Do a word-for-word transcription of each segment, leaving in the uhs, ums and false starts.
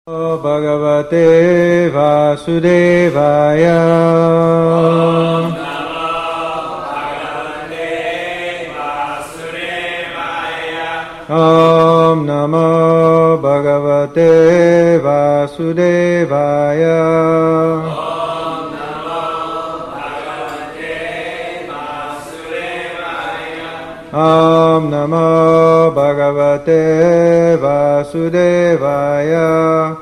Bhagavate Vasudevaya. Om Namo Bhagavate Vasudevaya. Om Namo Bhagavate Vasudevaya. Om Namo Bhagavate Vasudevaya.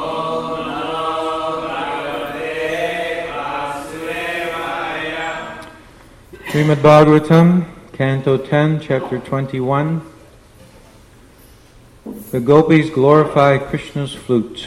Srimad Bhagavatam, Canto ten, Chapter twenty-one. The gopis glorify Krishna's flute.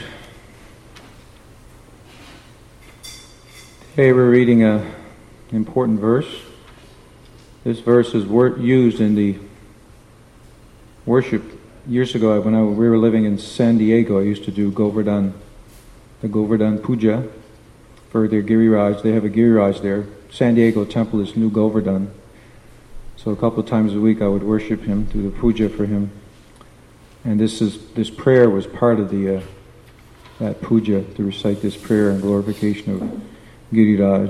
Today we're reading an important verse. This verse is wor- used in the worship. Years ago, when I, we were living in San Diego, I used to do Govardhan, the Govardhan Puja for their Giriraj. They have a Giriraj there. San Diego Temple is New Govardhan. So a couple of times a week I would worship him, do the puja for him. And this is this prayer was part of the uh, that puja, to recite this prayer in glorification of Giriraj.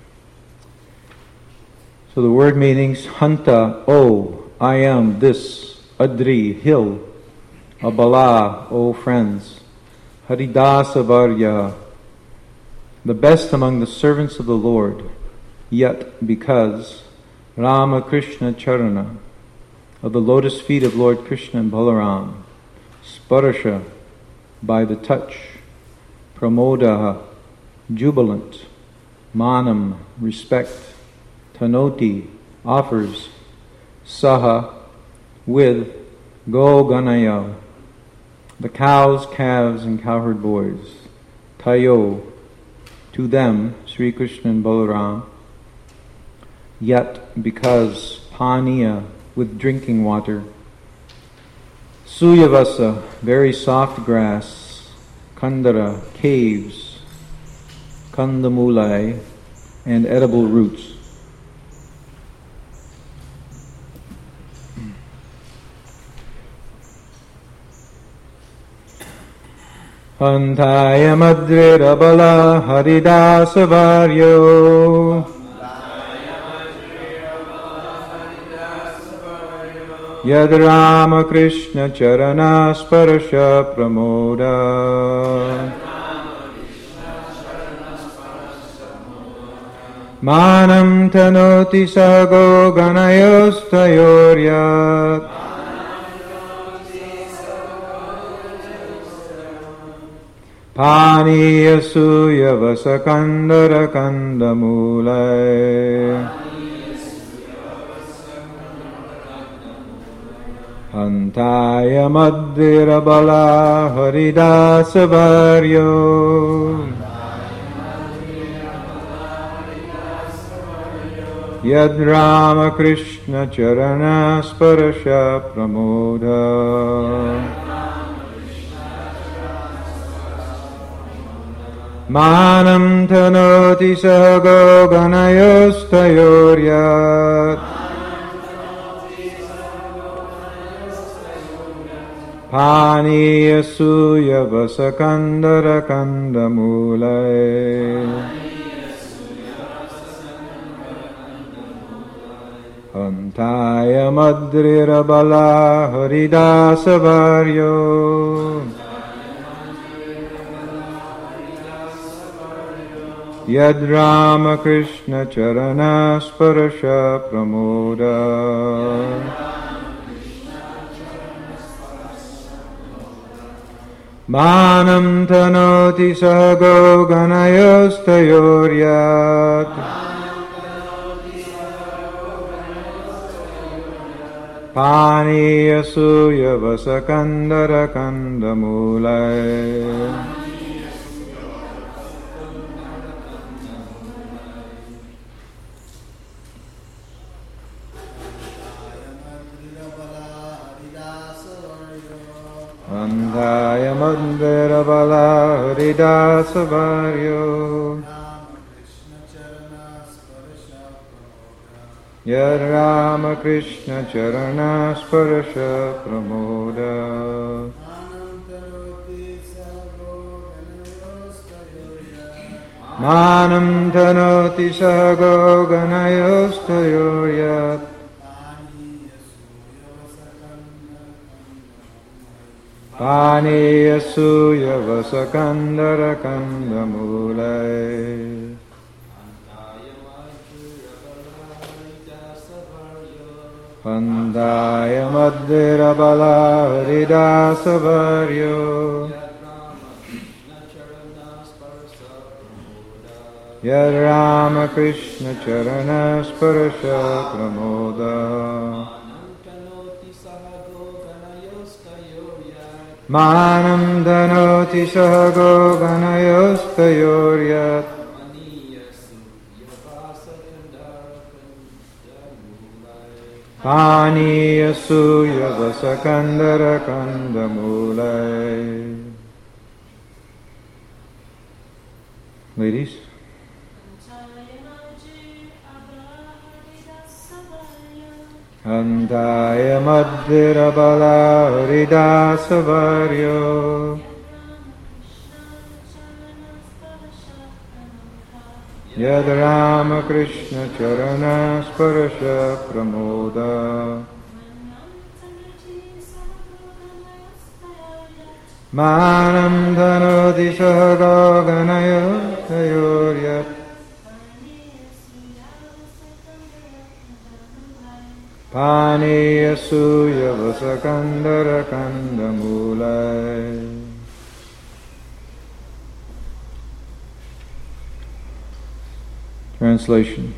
So the word meanings, Hanta, O, I am this, Adri, hill, Abala, O friends, Haridasa Varya, the best among the servants of the Lord, yet because Rama Krishna Charana, of the lotus feet of Lord Krishna and Balaram, Sparasha, by the touch, Pramodaha, jubilant, Manam, respect, Tanoti, offers, Saha, with, Go Ganaya, the cows, calves, and cowherd boys, Tayo, to them, Sri Krishna and Balaram, yet because Paniya, with drinking water, Suyavasa, very soft grass, Kandara, caves, Kandamulai, and edible roots. Hantaya Madrirabala Haridasa Varyo Yad Rama Krishna Charana Sparasha Pramoda Manam Tanoti Sago Ganayostayoryat Paniya Suya Vasakandara Kandamulai Hantaya Madhirabala Haridasa Varyo Yad Rama Krishna Charana Sparasha Pramoda Manam Tanoti Sago Ganayostayoryat Paniya Suya Vasakandara Kandamulai Hantaya Madrirabala Haridasa Varyo Yad Rama Krishna Charana Sparasha Pramoda Manam Tanoti Sago Ganayostayoryat Paniya Suya Vasakandara Kandamulai Andaya Mandira Bala Haridasa Varyo Yad Rama Krishna Charana Sparasha Pramoda Manam Dhanoti Sahago Ganayostayoryat Pani Asuya Vasakandara Kandamulai Pandaya Madhira Bala Haridasa Varyo Yad Rama Krishna Charana Sparasha Pramoda Manam Dhanoti Sahago Ganayostayoryat Pani Asuya Vasakandara Kandamulai. Ladies. Andaya Madhira Bala Haridasa Varyo Yad Rama Krishna Charana Sparasha Pramoda Manam Dhanoti Sahago Ganayostayoryat Pani Asuya Vasakandara Kandamulai. Translation.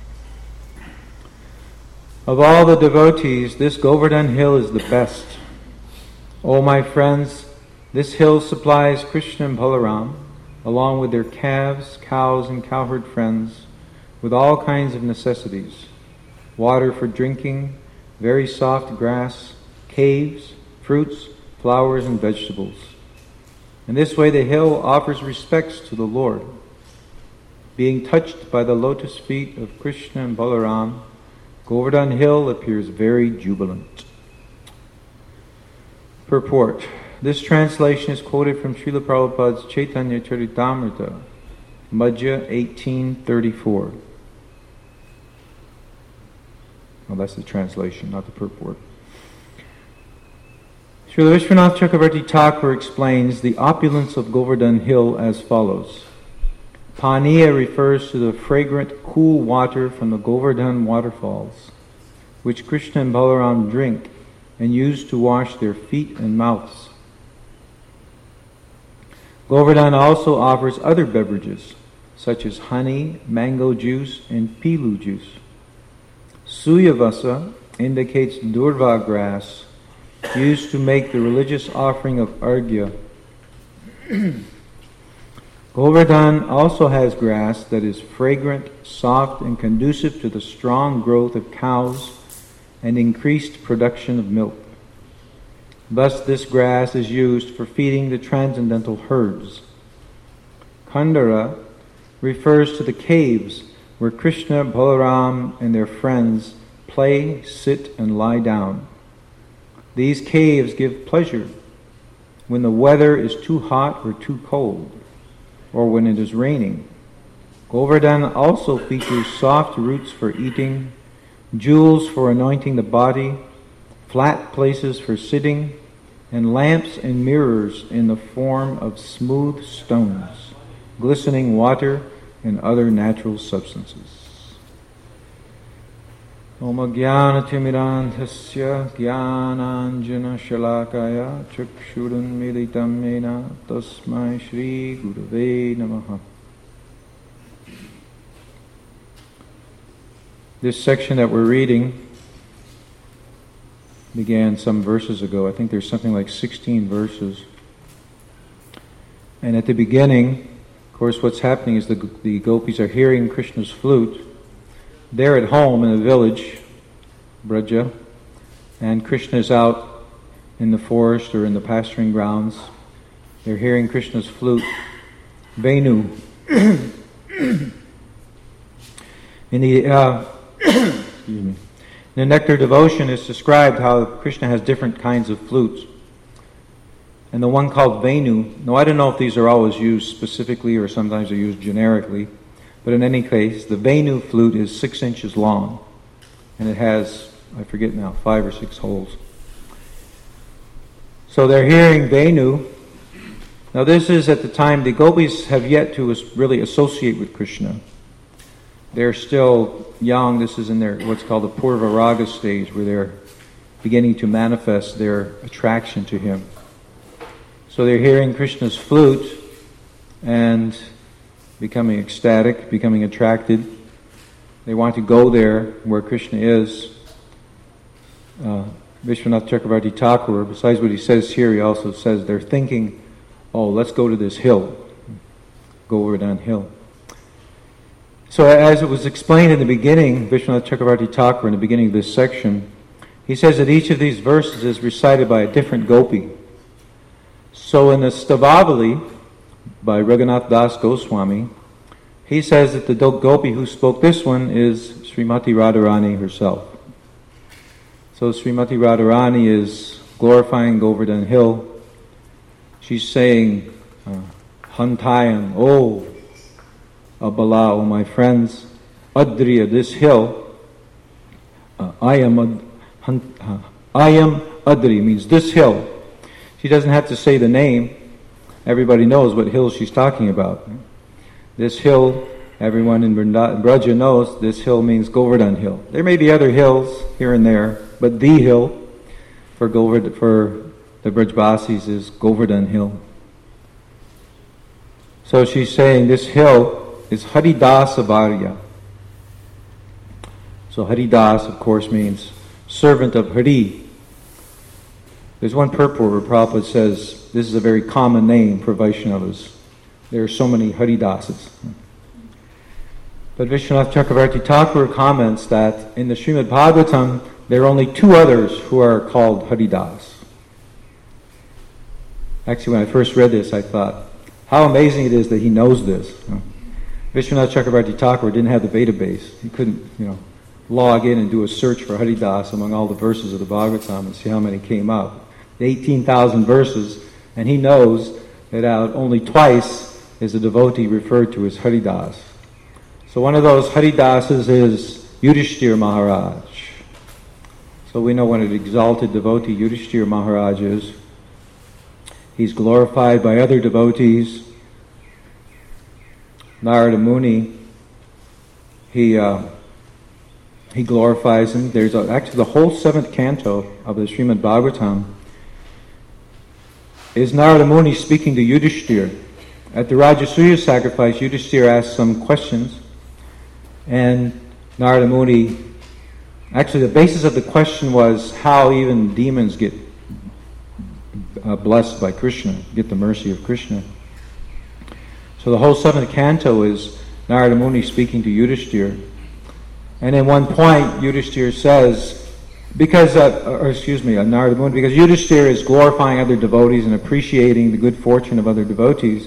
Of all the devotees, this Govardhan hill is the best. O my friends, this hill supplies Krishna and Balaram, along with their calves, cows, and cowherd friends, with all kinds of necessities. Water for drinking, very soft grass, caves, fruits, flowers, and vegetables. In this way the hill offers respects to the Lord. Being touched by the lotus feet of Krishna and Balaram, Govardhan Hill appears very jubilant. Purport. This translation is quoted from Srila Prabhupada's Chaitanya Charitamrita, Madhya eighteen thirty-four. Well, that's the translation, not the purport. Srila Vishwanath Chakravarti Thakur explains the opulence of Govardhan Hill as follows. Paniya refers to the fragrant, cool water from the Govardhan waterfalls, which Krishna and Balaram drink and use to wash their feet and mouths. Govardhan also offers other beverages, such as honey, mango juice, and pilu juice. Suyavasa indicates durva grass, used to make the religious offering of arghya. Govardhan also has grass that is fragrant, soft, and conducive to the strong growth of cows and increased production of milk. Thus this grass is used for feeding the transcendental herds. Khandara refers to the caves where Krishna, Balaram, and their friends play, sit, and lie down. These caves give pleasure when the weather is too hot or too cold, or when it is raining. Govardhan also features soft roots for eating, jewels for anointing the body, flat places for sitting, and lamps and mirrors in the form of smooth stones, glistening water, and other natural substances. Om Jnana Timirantasya Jnananjana Shalakaya Chakshurun Militam Mena Tasmai Shri Gurave Namaha. This section that we're reading began some verses ago. I think there's something like sixteen verses. And at the beginning, of course, what's happening is the, the gopis are hearing Krishna's flute. They're at home in the village, Braja, and Krishna's out in the forest or in the pasturing grounds. They're hearing Krishna's flute, Venu. In the uh, excuse me, in the Nectar Devotion, it's described how Krishna has different kinds of flutes. and the one called Venu. Now, I don't know if these are always used specifically or sometimes they're used generically, but in any case, the Venu flute is six inches long, and it has, I forget now, five or six holes. So they're hearing Venu. Now this is at the time, the gopis have yet to really associate with Krishna. They're still young. This is in their what's called the Purva Raga stage, where they're beginning to manifest their attraction to him. So they're hearing Krishna's flute and becoming ecstatic, becoming attracted. They want to go there where Krishna is. Uh, Vishwanath Chakravarti Thakur, besides what he says here, he also says they're thinking, oh, let's go to this hill. Go over down hill. So as it was explained in the beginning, Vishwanath Chakravarti Thakur, in the beginning of this section, he says that each of these verses is recited by a different gopi. So in the Stavavali, by Raghunath Das Goswami, he says that the gopi who spoke this one is Srimati Radharani herself. So Srimati Radharani is glorifying Govardhan Hill. She's saying, uh, Hantayan, oh, Abala, oh my friends, Adriya, this hill, uh, I am Ad, Han, uh, I am Adri, means this hill. She doesn't have to say the name. Everybody knows what hill she's talking about. This hill, everyone in Braja knows, this hill means Govardhan Hill. There may be other hills here and there, but the hill for Govard, for the Brajbasis is Govardhan Hill. So she's saying this hill is Haridasa Varya. So Haridas, of course, means servant of Hari. There's one purport where Prabhupada says this is a very common name for Vaishnavas. There are so many Haridasas. But Vishwanath Chakravarti Thakur comments that in the Srimad Bhagavatam there are only two others who are called Haridas. Actually, when I first read this, I thought, how amazing it is that he knows this. Vishwanath Chakravarti Thakur didn't have the database. He couldn't, you know, log in and do a search for Haridas among all the verses of the Bhagavatam and see how many came up. The eighteen thousand verses, and he knows that out only twice is a devotee referred to as Haridas. So one of those Haridasas is Yudhishthira Maharaj. So we know what an exalted devotee Yudhishthira Maharaj is. He's glorified by other devotees. Narada Muni, he uh, he glorifies him. There's a, actually the whole seventh canto of the Srimad Bhagavatam is Narada Muni speaking to Yudhishthira. At the Rajasuya sacrifice, Yudhishthira asked some questions, and Narada Muni, actually the basis of the question was how even demons get uh, blessed by Krishna, get the mercy of Krishna. So the whole seventh canto is Narada Muni speaking to Yudhishthira. And at one point, Yudhishthira says, because, uh, or excuse me, uh, Narada Muni, because Yudhishthira is glorifying other devotees and appreciating the good fortune of other devotees.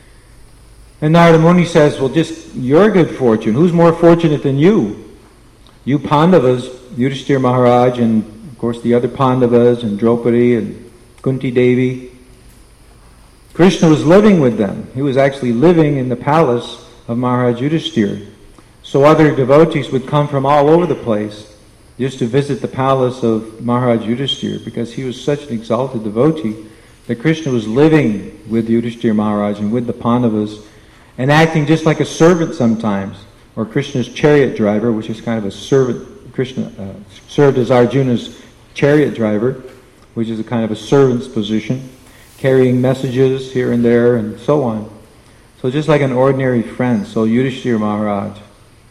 And Narada Muni says, well, just your good fortune. Who's more fortunate than you? You Pandavas, Yudhishthira Maharaj, and of course the other Pandavas, and Draupadi, and Kunti Devi. Krishna was living with them. He was actually living in the palace of Maharaj Yudhishthira. So other devotees would come from all over the place just to visit the palace of Maharaj Yudhishthira, because he was such an exalted devotee that Krishna was living with Yudhishthira Maharaj and with the Pandavas and acting just like a servant sometimes, or Krishna's chariot driver, which is kind of a servant. Krishna uh, served as Arjuna's chariot driver, which is a kind of a servant's position, carrying messages here and there and so on. So just like an ordinary friend. So Yudhishthira Maharaj,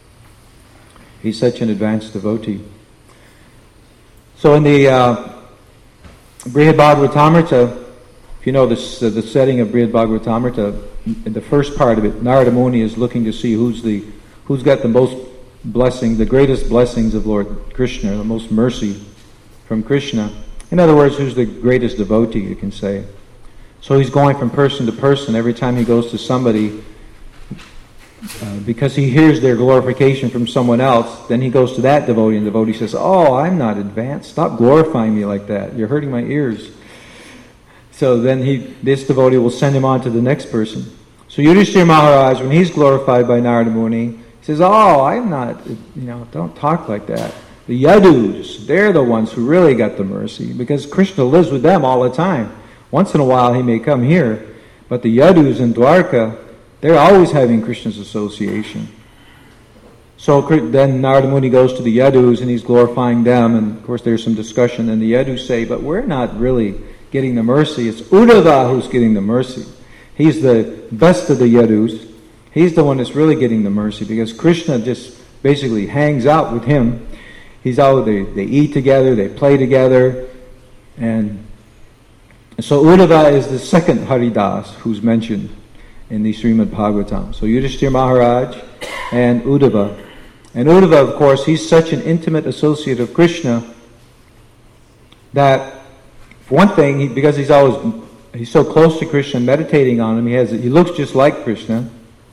he's such an advanced devotee. So in the uh, Brihad Bhagavatamrita, if you know this, uh, the setting of Brihad Bhagavatamrita, in the first part of it, Narada Muni is looking to see who's the who's got the most blessing, the greatest blessings of Lord Krishna, the most mercy from Krishna. In other words, who's the greatest devotee, you can say. So he's going from person to person every time he goes to somebody. Uh, because he hears their glorification from someone else, then he goes to that devotee, and the devotee says, oh, I'm not advanced. Stop glorifying me like that. You're hurting my ears. So then he, this devotee will send him on to the next person. So Yudhishthira Maharaj, when he's glorified by Narada Muni, he says, oh, I'm not, you know, don't talk like that. The Yadus, they're the ones who really got the mercy, because Krishna lives with them all the time. Once in a while he may come here, but the Yadus in Dwarka, they're always having Krishna's association. So then Narada Muni goes to the Yadus and he's glorifying them, and of course there's some discussion, and the Yadus say, but we're not really getting the mercy, it's Uddhava who's getting the mercy. He's the best of the Yadus. He's the one that's really getting the mercy, because Krishna just basically hangs out with him. He's out, they, they eat together, they play together, and so Uddhava is the second Haridas who's mentioned in the Srimad Bhagavatam. So Yudhishthira Maharaj and Uddhava. And Uddhava, of course, he's such an intimate associate of Krishna that, for one thing, he, because he's always he's so close to Krishna, meditating on him, he has he looks just like Krishna.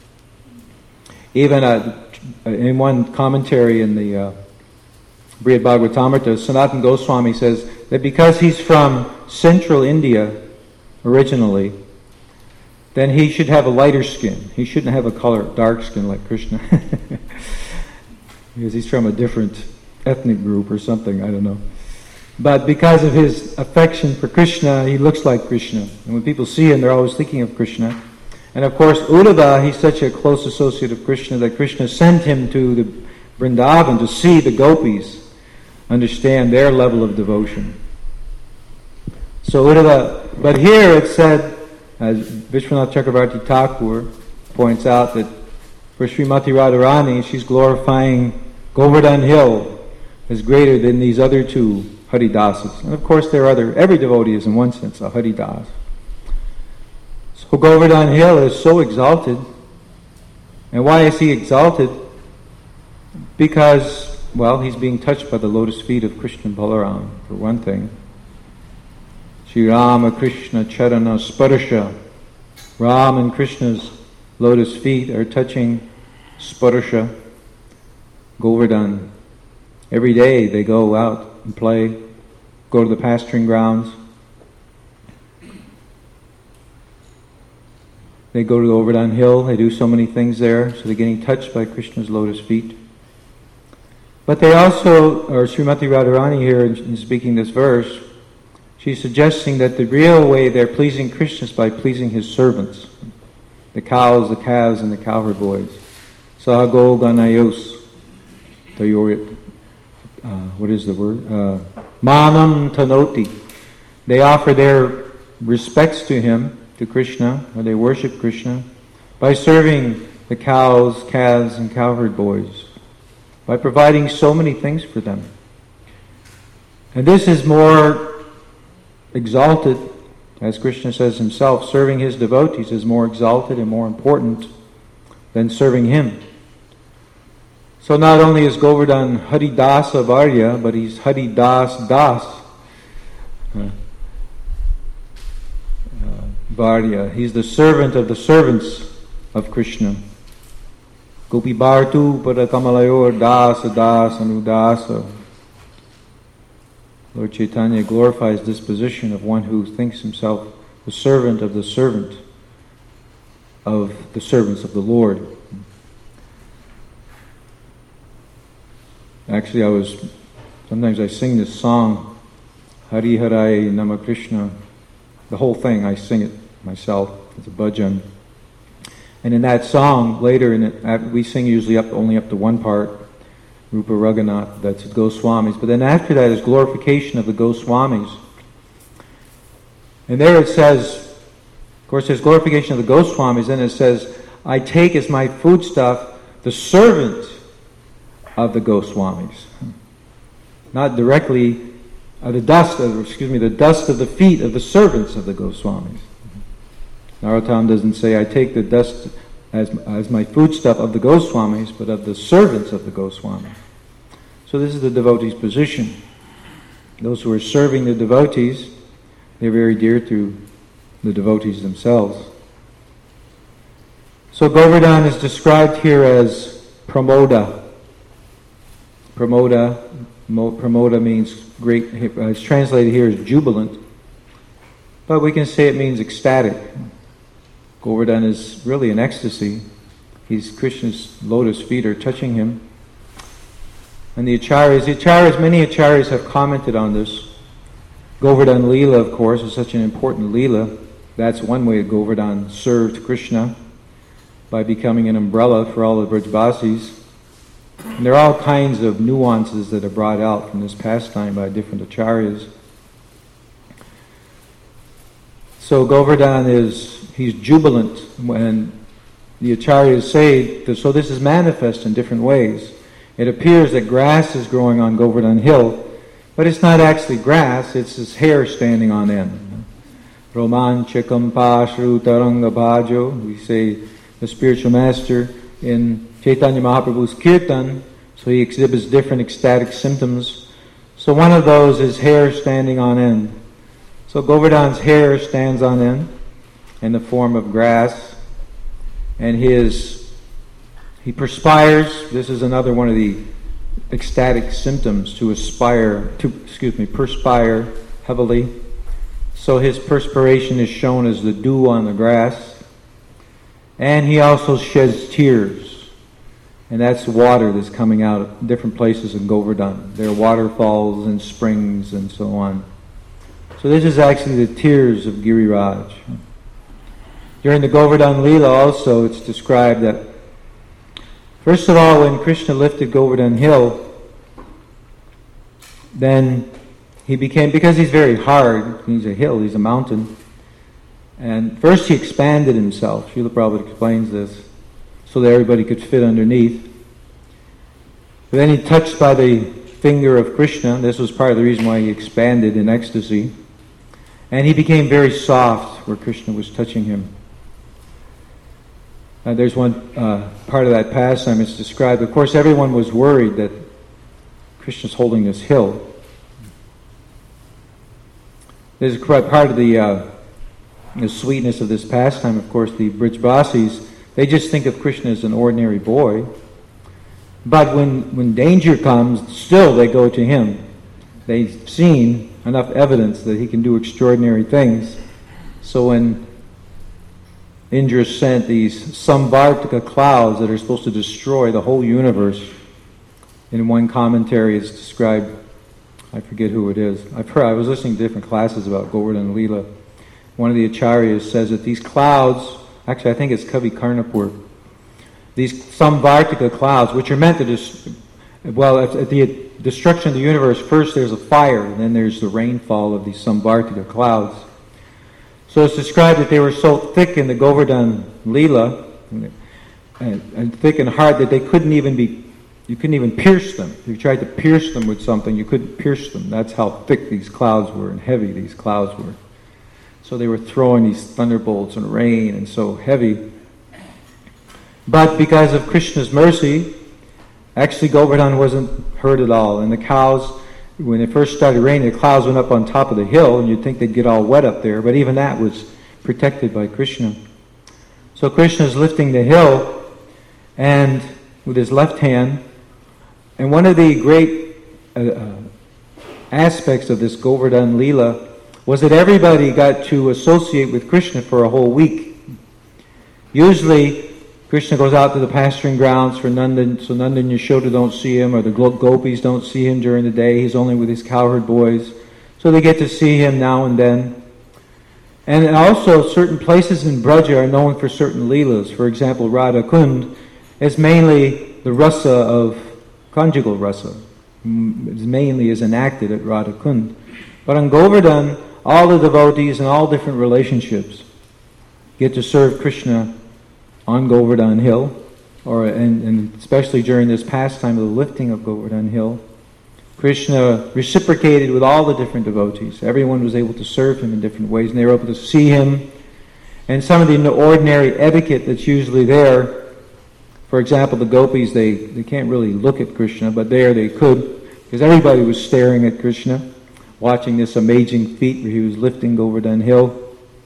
Even uh, in one commentary in the uh, Brihad Bhagavatamrita, Sanatana Goswami says that because he's from central India originally, then he should have a lighter skin. He shouldn't have a color, dark skin like Krishna. Because he's from a different ethnic group or something, I don't know. But because of his affection for Krishna, he looks like Krishna. And when people see him, they're always thinking of Krishna. And of course, Uddhava, he's such a close associate of Krishna that Krishna sent him to the Vrindavan to see the gopis, understand their level of devotion. So Uddhava, but here it said, as Vishwanath Chakravarti Thakur points out, that for Srimati Radharani, she's glorifying Govardhan Hill as greater than these other two Haridasas. And of course there are other, every devotee is in one sense a Haridas. So Govardhan Hill is so exalted. And why is he exalted? Because, well, he's being touched by the lotus feet of Krishna Balaram, for one thing. Sri Rama Krishna Charana Sparsha. Ram and Krishna's lotus feet are touching Sparsha, Govardhan. Every day they go out and play, go to the pasturing grounds. They go to Govardhan Hill, they do so many things there, so they're getting touched by Krishna's lotus feet. But they also, or Srimati Radharani here in speaking this verse, she's suggesting that the real way they're pleasing Krishna is by pleasing his servants, the cows, the calves, and the cowherd boys. Sahago ganayos, uh, what is the word? Uh, Manam tanoti. They offer their respects to him, to Krishna, or they worship Krishna, by serving the cows, calves, and cowherd boys, by providing so many things for them. And this is more exalted, as Krishna says himself, serving his devotees is more exalted and more important than serving him. So not only is Govardhan Haridasa Varya, but he's Haridas Das uh, uh, Varya. He's the servant of the servants of Krishna. Gopi Bhartu Padakamalayur Dasa Das Anudasa. Lord Chaitanya glorifies this position of one who thinks himself the servant of the servant of the servants of the Lord. Actually, I was, sometimes I sing this song, Hari Harai Nama Krishna. The whole thing, I sing it myself. It's a bhajan. And in that song, later in it, we sing usually up only up to one part, Rupa Raghunath, that's the Goswamis. But then after that is glorification of the Goswamis. And there it says, of course there's glorification of the Goswamis, then it says, I take as my foodstuff the servant of the Goswamis. Not directly uh, the dust of, excuse me, the dust of the feet of the servants of the Goswamis. Narottam doesn't say, I take the dust as, as my foodstuff of the Goswamis, but of the servants of the Goswamis. So this is the devotee's position. Those who are serving the devotees, they're very dear to the devotees themselves. So Govardhan is described here as Pramoda. Pramoda, Pramoda means great, it's translated here as jubilant. but we can say it means ecstatic. Govardhan is really in ecstasy. He's Krishna's lotus feet are touching him. And the acharyas, the acharyas, many acharyas have commented on this. Govardhan Leela, of course, is such an important Leela. That's one way Govardhan served Krishna, by becoming an umbrella for all the Brajbasis. And there are all kinds of nuances that are brought out from this pastime by different acharyas. So Govardhan is, he's jubilant when the acharyas say, that, so this is manifest in different ways. It appears that grass is growing on Govardhan Hill, but it's not actually grass, it's his hair standing on end. Romanchakam Pashru Taranga Bhajo, we say the spiritual master in Chaitanya Mahaprabhu's Kirtan, so he exhibits different ecstatic symptoms. So one of those is hair standing on end. So Govardhan's hair stands on end in the form of grass, and his he perspires. This is another one of the ecstatic symptoms, to aspire, to excuse me, perspire heavily. So his perspiration is shown as the dew on the grass, and he also sheds tears, and that's water that's coming out of different places in Govardhan. There are waterfalls and springs and so on. So this is actually the tears of Giriraj. During the Govardhan Leela also, it's described that, first of all, when Krishna lifted Govardhan Hill, then he became, because he's very hard, he's a hill, he's a mountain, and first he expanded himself. Srila Prabhupada explains this, so that everybody could fit underneath. But then he touched by the finger of Krishna. This was part of the reason why he expanded in ecstasy. And he became very soft where Krishna was touching him. Uh, there's one uh, part of that pastime it's described. Of course, everyone was worried that Krishna's holding this hill. There's part of the, uh, the sweetness of this pastime, of course, the Brajbasis, they just think of Krishna as an ordinary boy. But when, when danger comes, still they go to him. They've seen enough evidence that he can do extraordinary things. So when Indra sent these Samvartika clouds that are supposed to destroy the whole universe, in one commentary it's described, I forget who it is. I've heard, I was listening to different classes about Govardhan Leela. One of the acharyas says that these clouds, actually I think it's Kavi Karnapur, these Samvartika clouds, which are meant to just, well, at, at the destruction of the universe, first there's a fire, and then there's the rainfall of these Samvartika clouds. So it's described that they were so thick in the Govardhan Leela, and, and thick and hard, that they couldn't even be, you couldn't even pierce them. If you tried to pierce them with something, you couldn't pierce them. That's how thick these clouds were and heavy these clouds were. So they were throwing these thunderbolts and rain, and so heavy. But because of Krishna's mercy, actually Govardhan wasn't hurt at all. And the cows, when it first started raining, the clouds went up on top of the hill, and you'd think they'd get all wet up there, but even that was protected by Krishna. So Krishna's lifting the hill, and with his left hand, and one of the great uh, uh, aspects of this Govardhan Leela was that everybody got to associate with Krishna for a whole week. Usually, Krishna goes out to the pasturing grounds for Nandan, so Nanda and Yashoda don't see him, or the gopis don't see him during the day. He's only with his cowherd boys. So they get to see him now and then. And also, certain places in Braja are known for certain leelas. For example, Radha Kund is mainly the rasa of conjugal rasa. It mainly is enacted at Radha Kund. But on Govardhan, all the devotees in all different relationships get to serve Krishna on Govardhan Hill, or and, and especially during this pastime of the lifting of Govardhan Hill. Krishna reciprocated with all the different devotees. Everyone was able to serve him in different ways, and they were able to see him. And some of the ordinary etiquette that's usually there, for example, the gopis, they, they can't really look at Krishna, but there they could, because everybody was staring at Krishna, watching this amazing feat where he was lifting Govardhan Hill.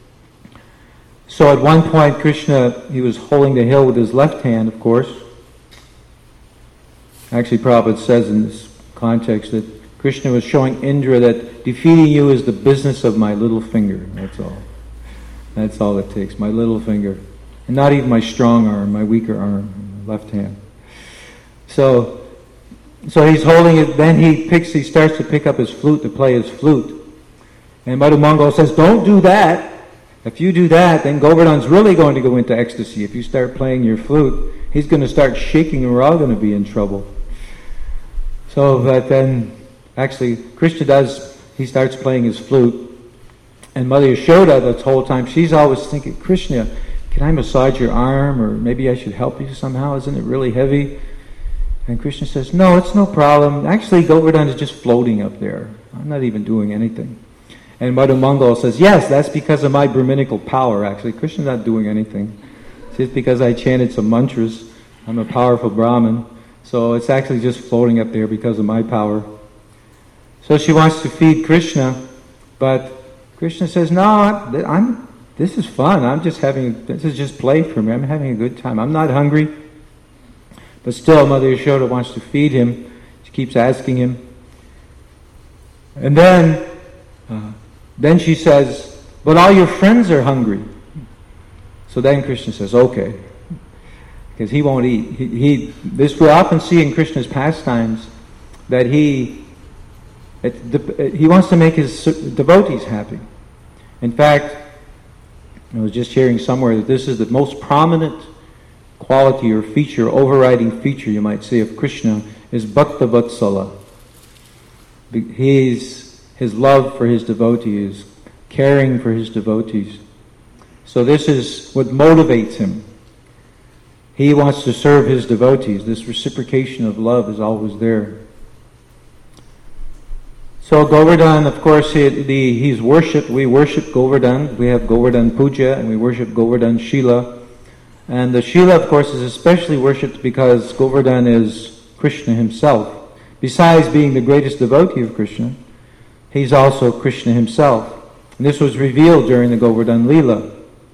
So at one point, Krishna, he was holding the hill with his left hand, of course. Actually, Prabhupada says in this context that Krishna was showing Indra that defeating you is the business of my little finger. That's all. That's all it takes, my little finger. And not even my strong arm, my weaker arm, left hand. So, so he's holding it, then he picks, he starts to pick up his flute to play his flute. And Madhu Mangal says, don't do that. If you do that, then Govardhan's really going to go into ecstasy. If you start playing your flute, he's going to start shaking and we're all going to be in trouble. So that then, actually, Krishna does, he starts playing his flute. And Mother Yashoda, the whole time, she's always thinking, Krishna, can I massage your arm? Or maybe I should help you somehow? Isn't it really heavy? And Krishna says, no, it's no problem. Actually, Govardhan is just floating up there. I'm not even doing anything. And Madhu Mangal says, yes, that's because of my Brahminical power, actually. Krishna's not doing anything. It's just because I chanted some mantras. I'm a powerful Brahmin. So it's actually just floating up there because of my power. So she wants to feed Krishna, but Krishna says, no, I'm, this is fun. I'm just having, this is just play for me. I'm having a good time. I'm not hungry. But still, Mother Yashoda wants to feed him. She keeps asking him. And then, uh, then she says, but all your friends are hungry. So then Krishna says, okay. Because he won't eat. He, he this we often see in Krishna's pastimes that he it, he wants to make his devotees happy. In fact, I was just hearing somewhere that this is the most prominent quality or feature, overriding feature, you might say, of Krishna is Bhakta Vatsala. His, his love for his devotees, caring for his devotees. So this is what motivates him. He wants to serve his devotees. This reciprocation of love is always there. So Govardhan, of course, he, the, he's worshipped. We worship Govardhan. We have Govardhan Puja and we worship Govardhan Shila. And the Shila, of course, is especially worshipped because Govardhan is Krishna himself. Besides being the greatest devotee of Krishna, he's also Krishna himself. And this was revealed during the Govardhan Leela.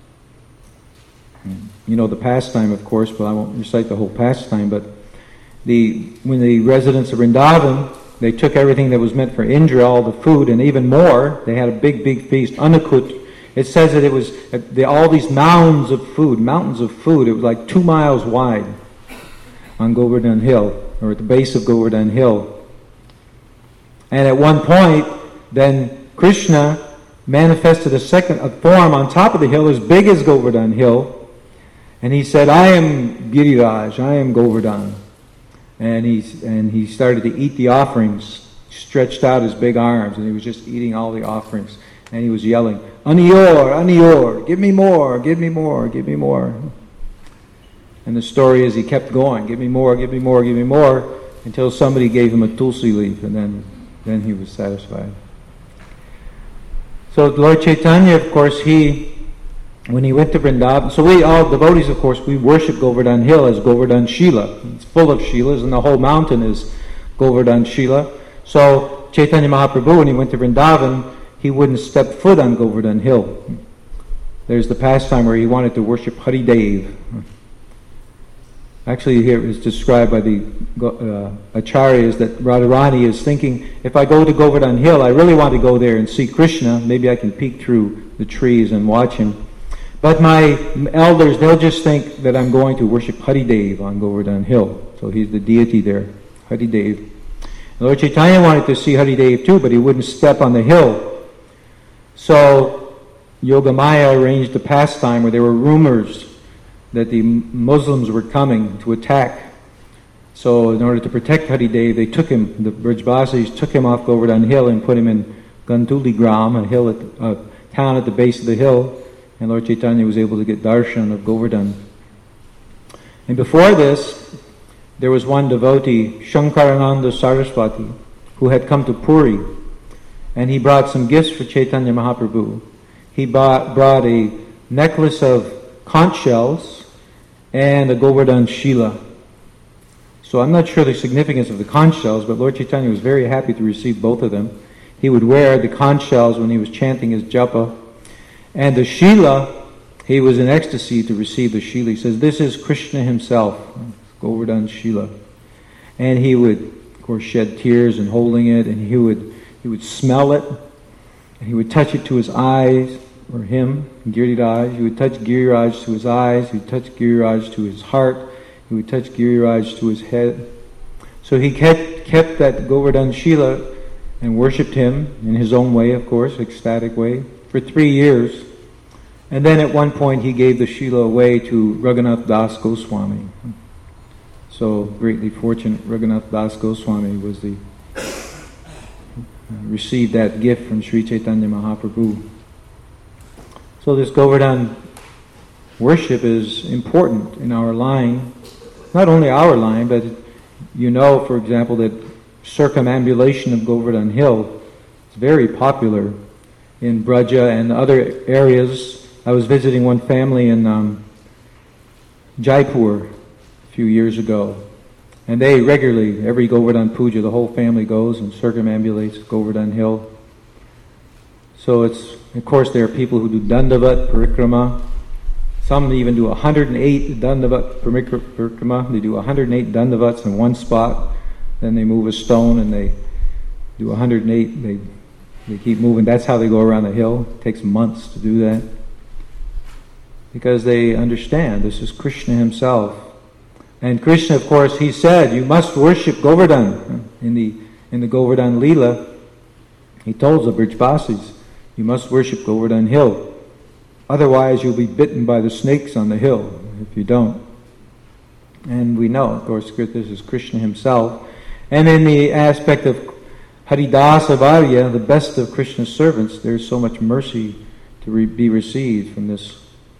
You know the pastime, of course, but I won't recite the whole pastime. But the when the residents of Vrindavan, they took everything that was meant for Indra, all the food, and even more. They had a big, big feast, Annakut. It says that it was the, all these mounds of food, mountains of food. It was like two miles wide on Govardhan Hill, or at the base of Govardhan Hill. And at one point, then Krishna manifested a second a form on top of the hill as big as Govardhan Hill. And he said, I am Giriraj, I am Govardhan. And he, and he started to eat the offerings, stretched out his big arms, and he was just eating all the offerings. And he was yelling, Aniyor, Aniyor, give me more, give me more, give me more. And the story is he kept going, give me more, give me more, give me more, until somebody gave him a tulsi leaf, and then, then he was satisfied. So Lord Chaitanya, of course, he, when he went to Vrindavan, so we all devotees, of course, we worship Govardhan Hill as Govardhan Shila. It's full of Shilas, and the whole mountain is Govardhan Shila. So Chaitanya Mahaprabhu, when he went to Vrindavan, he wouldn't step foot on Govardhan Hill. There's the pastime where he wanted to worship Hari Dev. Actually, here is described by the uh, acharyas that Radharani is thinking, if I go to Govardhan Hill, I really want to go there and see Krishna. Maybe I can peek through the trees and watch him. But my elders, they'll just think that I'm going to worship Hari Dev on Govardhan Hill. So he's the deity there, Hari Dev. Lord Chaitanya wanted to see Hari Dev too, but he wouldn't step on the hill. So Yogamaya arranged a pastime where there were rumors that the Muslims were coming to attack. So in order to protect Hari Dev, they took him, the Brajbasis took him off Govardhan Hill and put him in Ganduli Gram, a hill, at, a town at the base of the hill. And Lord Chaitanya was able to get darshan of Govardhan. And before this, there was one devotee, Shankarananda Saraswati, who had come to Puri. And he brought some gifts for Chaitanya Mahaprabhu. He bought, brought a necklace of conch shells and a Govardhan Shila. So I'm not sure the significance of the conch shells, but Lord Chaitanya was very happy to receive both of them. He would wear the conch shells when he was chanting his japa. And the Shila, he was in ecstasy to receive the Shila. He says, this is Krishna himself, Govardhan Shila. And he would course, shed tears and holding it, and he would he would smell it, and he would touch it to his eyes, or him, Giriraj. He would touch Giriraj to his eyes, he would touch Giriraj to his heart, he would touch Giriraj to his head. So he kept, kept that Govardhan Shila and worshipped him in his own way, of course, ecstatic way, for three years. And then at one point he gave the Shila away to Raghunath Das Goswami. So greatly fortunate Raghunath Das Goswami was the received that gift from Sri Chaitanya Mahaprabhu. So this Govardhan worship is important in our line, not only our line, but you know, for example, that circumambulation of Govardhan Hill is very popular in Braja and other areas. I was visiting one family in um, Jaipur a few years ago, and they regularly, every Govardhan Puja, the whole family goes and circumambulates Govardhan Hill. So it's, of course, there are people who do Dandavat Parikrama. Some even do one hundred eight Dandavat Parikrama. They do one hundred eight Dandavats in one spot. Then they move a stone and they do one hundred eight. They they keep moving. That's how they go around the hill. It takes months to do that. Because they understand this is Krishna himself. And Krishna, of course, he said, you must worship Govardhan. In the in the Govardhan Leela, he told the Brijbasis, you must worship Govardhan Hill. Otherwise you'll be bitten by the snakes on the hill if you don't. And we know, of course, this is Krishna himself. And in the aspect of Haridasa Varya, the best of Krishna's servants, there's so much mercy to re- be received from this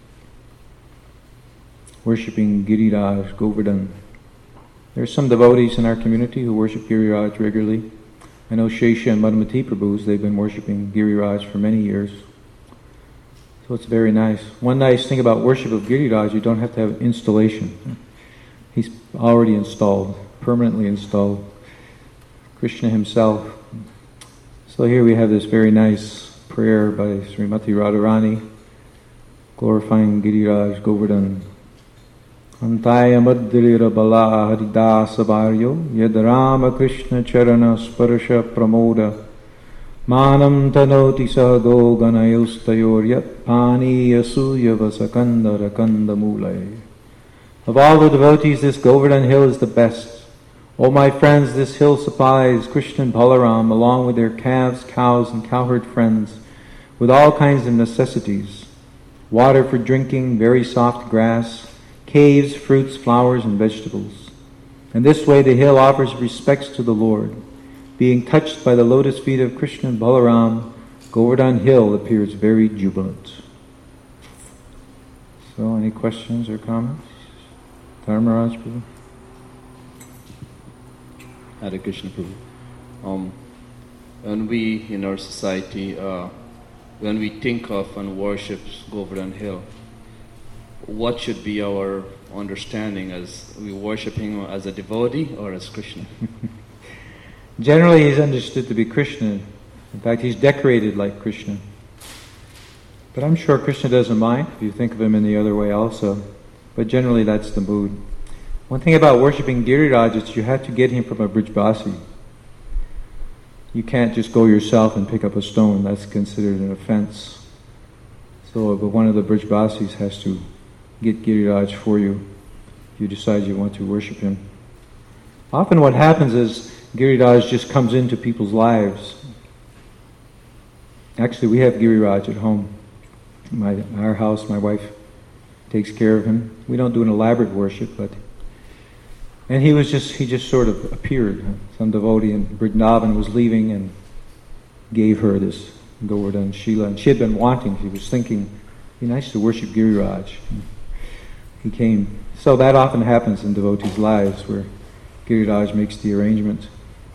worshipping Giriraj, Govardhan. There are some devotees in our community who worship Giriraj regularly. I know Shesha and Madhumati Prabhus, they've been worshipping Giriraj for many years. So it's very nice. One nice thing about worship of Giriraj, you don't have to have installation. He's already installed, permanently installed. Krishna himself. So here we have this very nice prayer by Srimati Radharani, glorifying Giriraj Govardhan. Antaya madhirira bala haridasa varyo yad rama krishna charana sparsha pramoda manam tanoti sahado ganayustayor yat pani yasuya vasakanda rakanda mulay. Of all the devotees, this Govardhan hill is the best. O my friends, this hill supplies Krishna and Balaram along with their calves, cows, and cowherd friends with all kinds of necessities. Water for drinking, very soft grass, caves, fruits, flowers, and vegetables. And this way the hill offers respects to the Lord. Being touched by the lotus feet of Krishna and Balaram, Govardhan Hill appears very jubilant. So, any questions or comments? Dharmaraj Prabhu? Hare Krishna Prabhu. Um, when we in our society, uh, when we think of and worship Govardhan Hill, what should be our understanding as we worship him as a devotee or as Krishna? Generally he's understood to be Krishna. In fact, he's decorated like Krishna. But I'm sure Krishna doesn't mind if you think of him in the other way also. But generally that's the mood. One thing about worshipping Giriraj is you have to get him from a Brijbasi. You can't just go yourself and pick up a stone. That's considered an offense. So but one of the Brijbasis has to get Giriraj for you if you decide you want to worship him. Often what happens is Giriraj just comes into people's lives. Actually, we have Giriraj at home. My our house, my wife takes care of him. We don't do an elaborate worship, but and he was just he just sort of appeared. Some devotee in Vrindavan was leaving and gave her this Govardhan Shila, and she had been wanting. She was thinking, it'd be nice to worship Giriraj. He came. So that often happens in devotees' lives, where Giriraj makes the arrangement.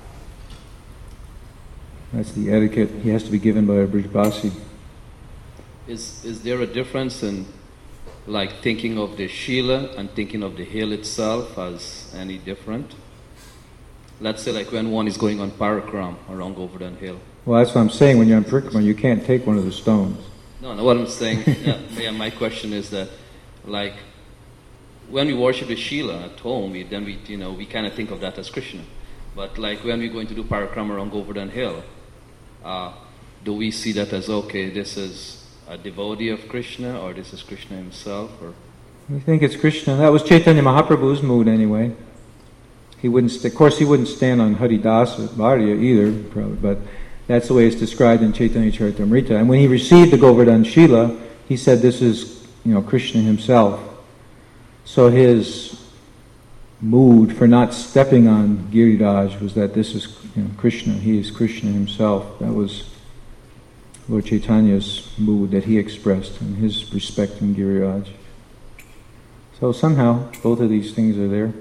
That's the etiquette. He has to be given by a Brijbasi. Is is there a difference in like thinking of the Shila and thinking of the hill itself as any different? Let's say like when one is going on Parakram around Govardhan Hill. Well, that's what I'm saying. When you're on Parikrama, you can't take one of the stones. No, no, what I'm saying, yeah, yeah, my question is that like when we worship the Shila at home, we, then we, you know, we kind of think of that as Krishna. But like when we're going to do parikrama around Govardhan Hill, uh, do we see that as, okay, this is a devotee of Krishna, or this is Krishna himself? Or We think it's Krishna. That was Chaitanya Mahaprabhu's mood anyway. He wouldn't, st- of course, he wouldn't stand on Haridasa Bharya either, probably, but that's the way it's described in Chaitanya Charitamrita. And when he received the Govardhan Shila, he said, "This is, you know, Krishna himself." So his mood for not stepping on Giriraj was that this is, you know, Krishna. He is Krishna himself. That was Lord Chaitanya's mood that he expressed in his respect in Giriraj. So somehow both of these things are there.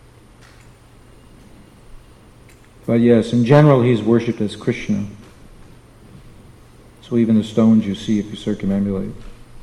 But yes, in general, he's worshipped as Krishna. So even the stones you see if you circumambulate.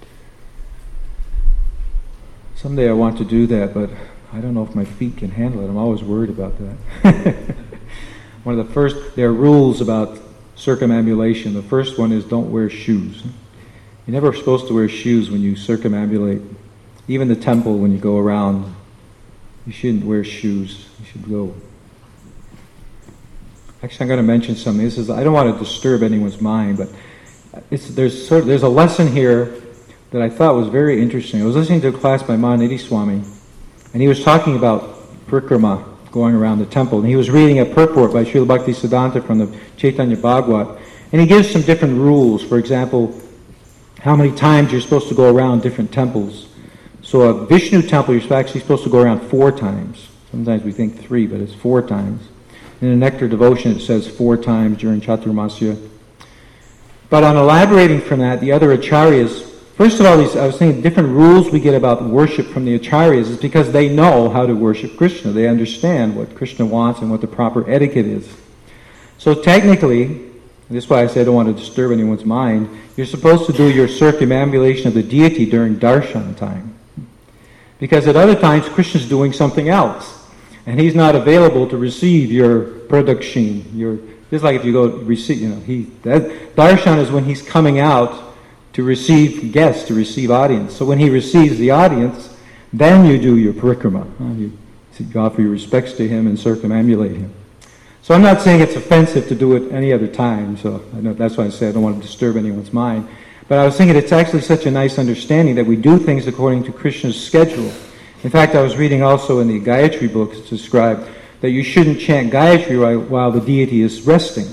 Someday I want to do that, but I don't know if my feet can handle it. I'm always worried about that. One of the first, there are rules about circumambulation. The first one is don't wear shoes. You're never supposed to wear shoes when you circumambulate. Even the temple, when you go around, you shouldn't wear shoes. You should go. Actually, I'm going to mention something. This is, I don't want to disturb anyone's mind, but it's, there's sort of, there's a lesson here that I thought was very interesting. I was listening to a class by Mahanidhi Swami, and he was talking about parikrama, going around the temple, and he was reading a purport by Srila Bhaktisiddhanta from the Chaitanya Bhagavad, and he gives some different rules. For example, how many times you're supposed to go around different temples. So a Vishnu temple, you're actually supposed to go around four times. Sometimes we think three, but it's four times. In the Nectar Devotion, it says four times during Chaturmasya. But on elaborating from that, the other acharyas, first of all, these, I was saying different rules we get about worship from the acharyas is because they know how to worship Krishna. They understand what Krishna wants and what the proper etiquette is. So technically, this is why I say I don't want to disturb anyone's mind, you're supposed to do your circumambulation of the deity during darshan time. Because at other times, Krishna's doing something else. And he's not available to receive your produkshin. Your, just like if you go receive, you know, he, that, darshan is when he's coming out to receive guests, to receive audience. So when he receives the audience, then you do your parikrama. You, you offer your respects to him and circumambulate him. So I'm not saying it's offensive to do it any other time. So I know that's why I say I don't want to disturb anyone's mind. But I was thinking it's actually such a nice understanding that we do things according to Krishna's schedule. In fact, I was reading also in the Gayatri book, it's described that you shouldn't chant Gayatri while the deity is resting.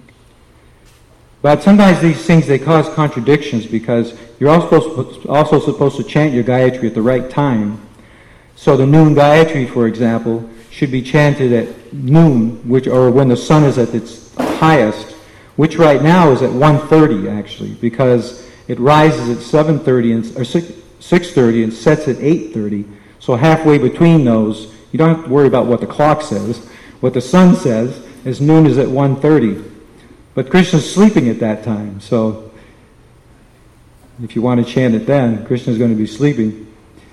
But sometimes these things, they cause contradictions because you're also, also supposed to chant your Gayatri at the right time. So the noon Gayatri, for example, should be chanted at noon, which, or when the sun is at its highest, which right now is at one thirty actually, because it rises at seven thirty and, or six thirty and sets at eight thirty. So halfway between those, you don't have to worry about what the clock says. What the sun says is noon is at one thirty. But Krishna's sleeping at that time. So if you want to chant it then, Krishna's going to be sleeping.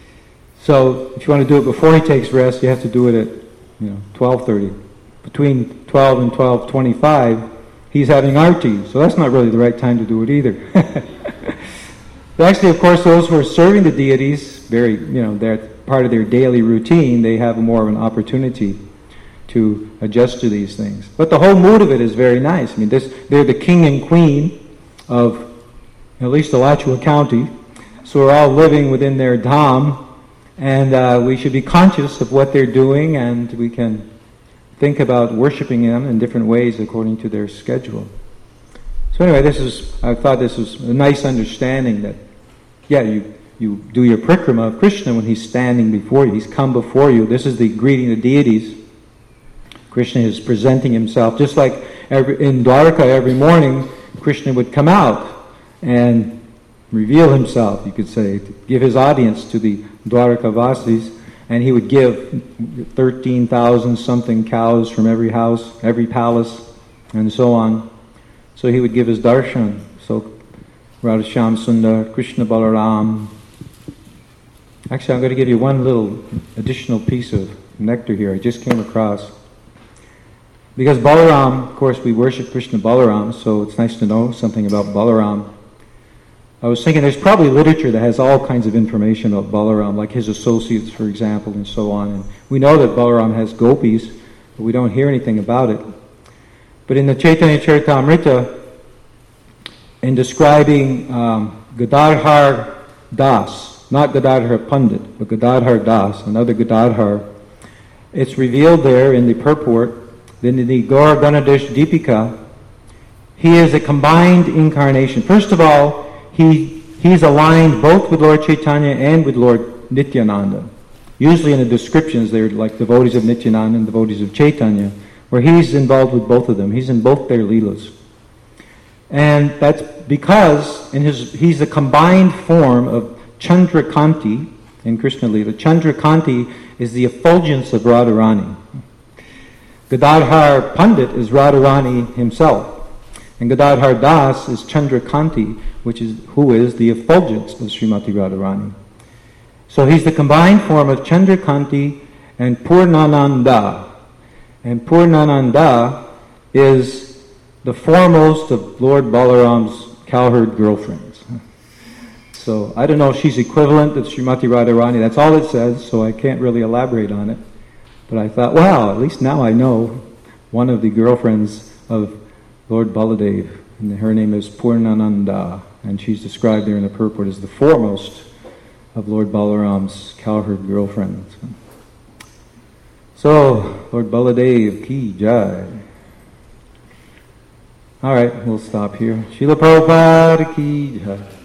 So if you want to do it before he takes rest, you have to do it at, you know, twelve thirty. Between twelve and twelve twenty-five, he's having arti. So that's not really the right time to do it either. But actually, of course, those who are serving the deities, very, you know, they're part of their daily routine, they have more of an opportunity to adjust to these things. But the whole mood of it is very nice. I mean, this, they're the king and queen of at least Alachua County, so we're all living within their dham, and uh, we should be conscious of what they're doing, and we can think about worshiping them in different ways according to their schedule. So anyway, this is, I thought this was a nice understanding that, yeah, you, you do your parikrama of Krishna when he's standing before you. He's come before you. This is the greeting of the deities. Krishna is presenting himself. Just like every, in Dwaraka every morning, Krishna would come out and reveal himself, you could say, to give his audience to the Dwaraka Vasis, and he would give thirteen thousand something cows from every house, every palace, and so on. So he would give his darshan. So Radhashyam Sundar, Krishna Balaram. Actually, I'm going to give you one little additional piece of nectar here I just came across. Because Balaram, of course, we worship Krishna Balaram, so it's nice to know something about Balaram. I was thinking there's probably literature that has all kinds of information about Balaram, like his associates, for example, and so on. And we know that Balaram has gopis, but we don't hear anything about it. But in the Chaitanya Charitamrita, in describing um, Gadadhar Das, not Gadadhar Pandit, but Gadadhar Das, another Gadadhar, it's revealed there in the purport that in the Gaur Ganadhesh Deepika, he is a combined incarnation. First of all, he he's aligned both with Lord Chaitanya and with Lord Nityananda. Usually in the descriptions they're like devotees of Nityananda and devotees of Chaitanya, where he's involved with both of them. He's in both their leelas. And that's because in his he's a combined form of Chandrakanti in Krishna Leela. Chandrakanti is the effulgence of Radharani. Gadadhar Pandit is Radharani himself. And Gadadhar Das is Chandrakanti, which is who is the effulgence of Srimati Radharani. So he's the combined form of Chandrakanti and Purnananda. And Purnananda is the foremost of Lord Balaram's cowherd girlfriends. So I don't know if she's equivalent to Srimati Radharani. That's all it says, so I can't really elaborate on it. But I thought, wow, at least now I know one of the girlfriends of Lord Baladev. And her name is Purnananda. And she's described there in the purport as the foremost of Lord Balaram's cowherd girlfriends. So, Lord Baladev ki jai. All right, we'll stop here. Srila Prabhupada ki jai.